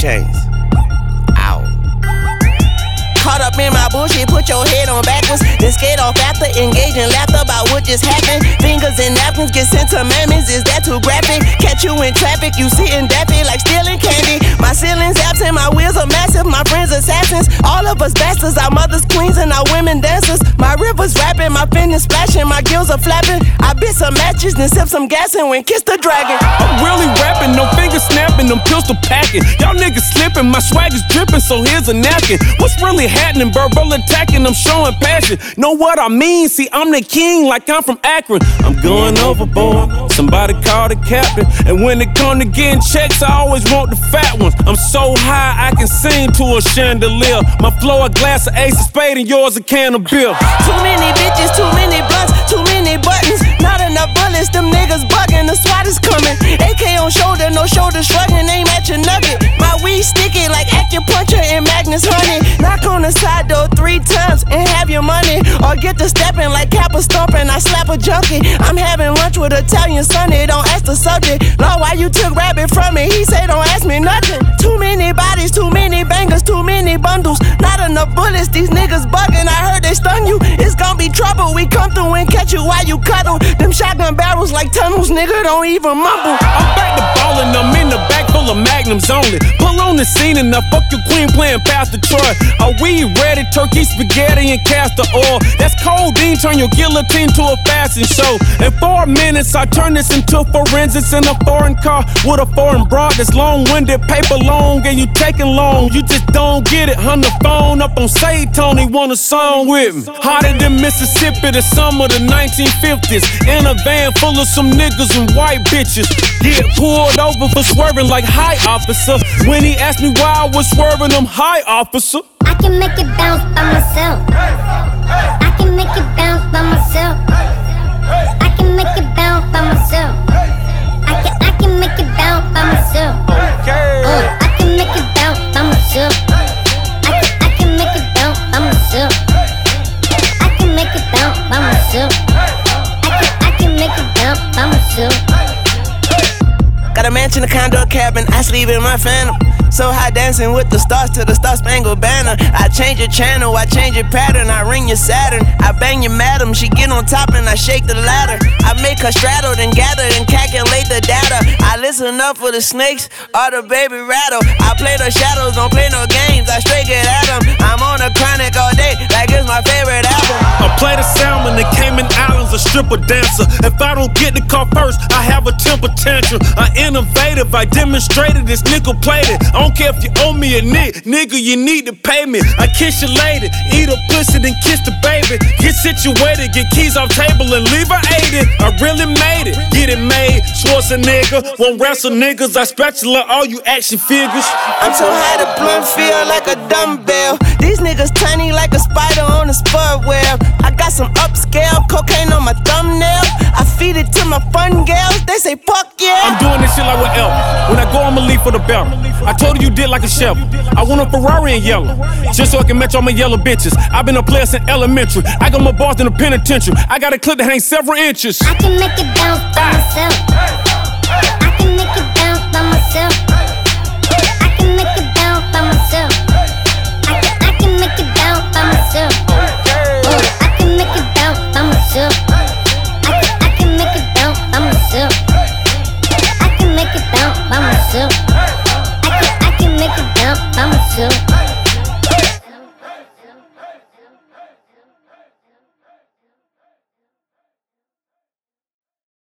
Chainz. Ow. Caught up in my bullshit, put your head on backwards. Then skate off after, engage in laughter about what just happened. Fingers and napkins get sent to mammies, is that too graphic? Catch you in traffic, you sitting daffy like stealing candy. My ceiling's absent, my wheels are massive, my friends assassins. All of us bastards, our mothers queens and our women dancers. My river's rapping, my fingers splashing, my gills are flapping. I bit some matches, then sip some gas and went kiss the dragon. I'm really rapping, no fingers snapping, them pistol packing. Y'all niggas slipping, my swag is dripping, so here's a napkin. What's really happening? Verbal attacking, I'm showing passion. Know what I mean? See, I'm the king like I'm from Akron. I'm going overboard, somebody call the captain. And when it come to getting checks, I always want the fat ones. I'm so high, I can sing to a chandelier. My flow a glass of Ace of Spade and yours a can of beer. Too many bitches, too many blunts, too many buttons. Not enough bullets, them niggas bugging, the SWAT is coming. AK on shoulder, no shoulder shrugging, aim at your nugget. My weed sticky like acupuncture and Magnus honey. Knock on the side door 3 times and have your money. Or get to stepping like Kappa stomping, I slap a junkie. I'm having lunch with Italian Sonny, don't ask the subject. Lord, why you took rabbit from me? He say don't ask me nothing. Too many bodies, too many bangers, too many bundles. Not enough bullets, these niggas bugging, I heard they stun you. It's gonna be trouble, we come through and catch you while you cuddle. Them shotgun barrels like tunnels, nigga, don't even mumble. I'm back to ballin', I'm in the back full of magnums only. Pull on the scene and I fuck your queen playing Pastor Troy. Are we ready? Turkey, spaghetti, and castor oil. That's codeine, turn your guillotine to a fashion show. In 4 minutes, I turn this into forensics in a foreign car with a foreign broad that's long-winded, paper long, and you taking long. You just don't get it. On the phone up on Say Tony, want a song with me. Hotter than Mississippi, the summer of the 1950s. In a van full of some niggas and white bitches. Get pulled over for swerving like hi, officer. When he asked me why I was swerving him, hi, officer. I can make it bounce by myself. I can make it bounce by myself. I can make it bounce by myself. I can make it bounce by myself. I can make it bounce by myself. I can make it bounce by myself. I can make it bounce by myself. I can make it bounce by myself. Got a mansion, a condo, a cabin, I sleep in my Phantom. So high dancing with the stars to the Star-Spangled Banner. I change your channel, I change your pattern, I ring your Saturn. I bang your madam, she get on top and I shake the ladder. I make her straddle, then gather and calculate the data. I listen up for the snakes or the baby rattle. I play the shadows, don't play no games, I straight get at them. I'm on a chronic all day, like it's my favorite album. I play the salmon, the Cayman Islands, a stripper dancer. If I don't get the car first, I have a temper tantrum. I innovative, I demonstrated this nickel plated. I don't care if you owe me a nigga, you need to pay me. I kiss your lady, eat a pussy, then kiss the baby. Get situated, get keys off table and leave her aided. I really made it, get it made. Schwarzenegger, won't wrestle niggas. I spatula all you action figures. I'm so high the blunt feel like a dumbbell. These niggas tiny like a spider on a spud web. I got some upscale cocaine on my thumbnail. I feed it to my fun gals, they say fuck yeah. I'm doing this shit like with Elf. When I go, I'ma leave for the belt. I told her you did like a chef. I want a Ferrari in yellow, just so I can match all my yellow bitches. I've been a player since elementary. I got my bars in the penitentiary. I got a clip that hangs several inches. I can make it bounce by myself. I can make it bounce by myself. I can make it bounce by myself. I can make it bounce by myself.